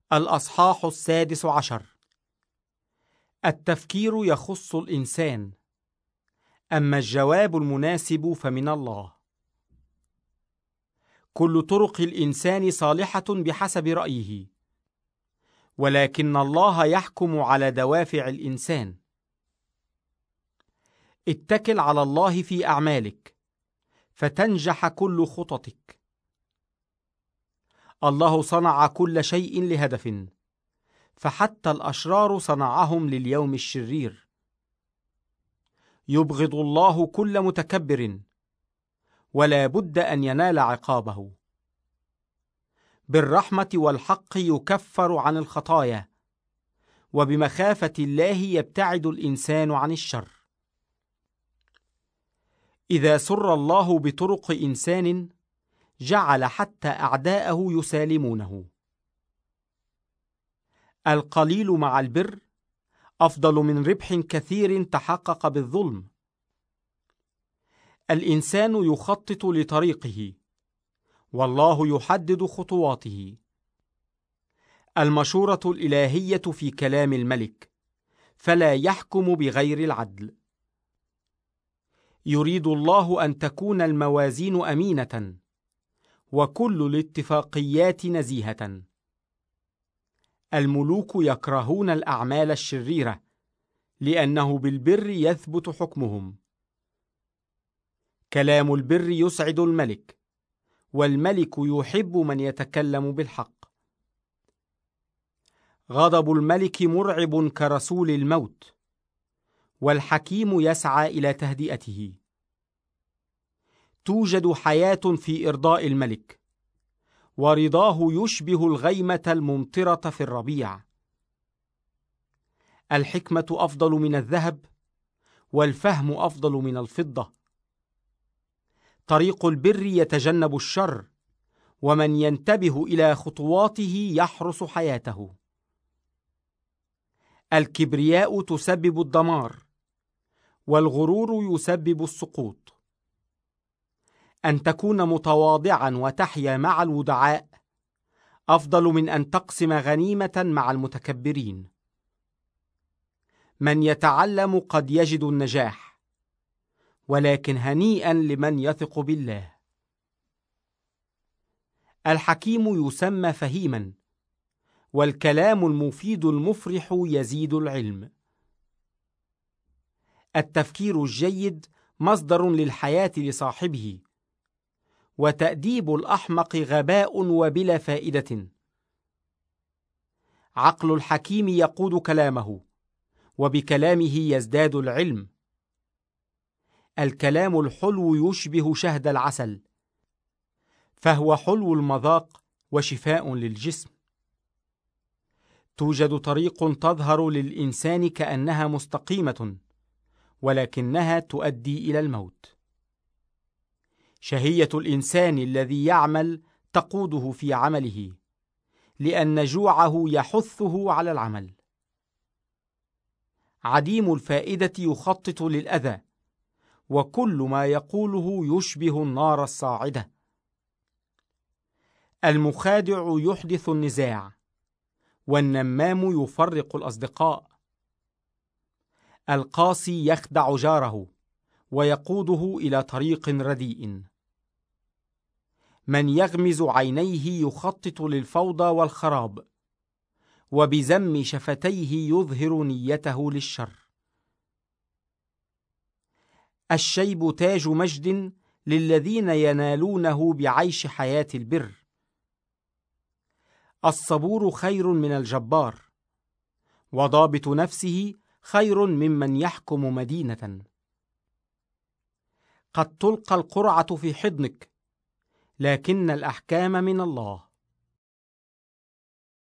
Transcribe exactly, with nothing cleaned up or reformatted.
الأصحاح السادس عشر. التفكير يخص الإنسان، أما الجواب المناسب فمن الله. كل طرق الإنسان صالحة بحسب رأيه، ولكن الله يحكم على دوافع الإنسان. اتكل على الله في أعمالك، فتنجح كل خططك. الله صنع كل شيء لهدف، فحتى الأشرار صنعهم لليوم الشرير. يبغض الله كل متكبر، ولا بد أن ينال عقابه. بالرحمة والحق يكفر عن الخطايا، وبمخافة الله يبتعد الإنسان عن الشر. إذا سر الله بطرق إنسان، جعل حتى أعداءه يسالمونه. القليل مع البر أفضل من ربح كثير تحقق بالظلم. الإنسان يخطط لطريقه، والله يحدد خطواته. المشورة الإلهية في كلام الملك، فلا يحكم بغير العدل. يريد الله أن تكون الموازين أمينة، وكل الاتفاقيات نزيهة. الملوك يكرهون الأعمال الشريرة، لأنه بالبر يثبت حكمهم. كلام البر يسعد الملك، والملك يحب من يتكلم بالحق. غضب الملك مرعب كرسول الموت، والحكيم يسعى إلى تهدئته. توجد حياة في إرضاء الملك، ورضاه يشبه الغيمة الممطرة في الربيع. الحكمة أفضل من الذهب، والفهم أفضل من الفضة. طريق البر يتجنب الشر، ومن ينتبه إلى خطواته يحرس حياته. الكبرياء تسبب الدمار، والغرور يسبب السقوط. أن تكون متواضعا وتحيا مع الودعاء أفضل من أن تقسم غنيمة مع المتكبرين. من يتعلم قد يجد النجاح، ولكن هنيئا لمن يثق بالله. الحكيم يسمى فهيما، والكلام المفيد المفرح يزيد العلم. التفكير الجيد مصدر للحياة لصاحبه، وتأديب الأحمق غباء وبلا فائدة. عقل الحكيم يقود كلامه، وبكلامه يزداد العلم. الكلام الحلو يشبه شهد العسل، فهو حلو المذاق وشفاء للجسم. توجد طريق تظهر للإنسان كأنها مستقيمة، ولكنها تؤدي إلى الموت. شهية الإنسان الذي يعمل تقوده في عمله، لأن جوعه يحثه على العمل. عديم الفائدة يخطط للأذى، وكل ما يقوله يشبه النار الصاعدة. المخادع يحدث النزاع، والنمام يفرق الأصدقاء. القاسي يخدع جاره، ويقوده إلى طريق رديء. من يغمز عينيه يخطط للفوضى والخراب، وبزم شفتيه يظهر نيته للشر. الشيب تاج مجد للذين ينالونه بعيش حياة البر. الصبور خير من الجبار، وضابط نفسه خير ممن يحكم مدينة. قد تلقى القرعة في حضنك، لكن الأحكام من الله.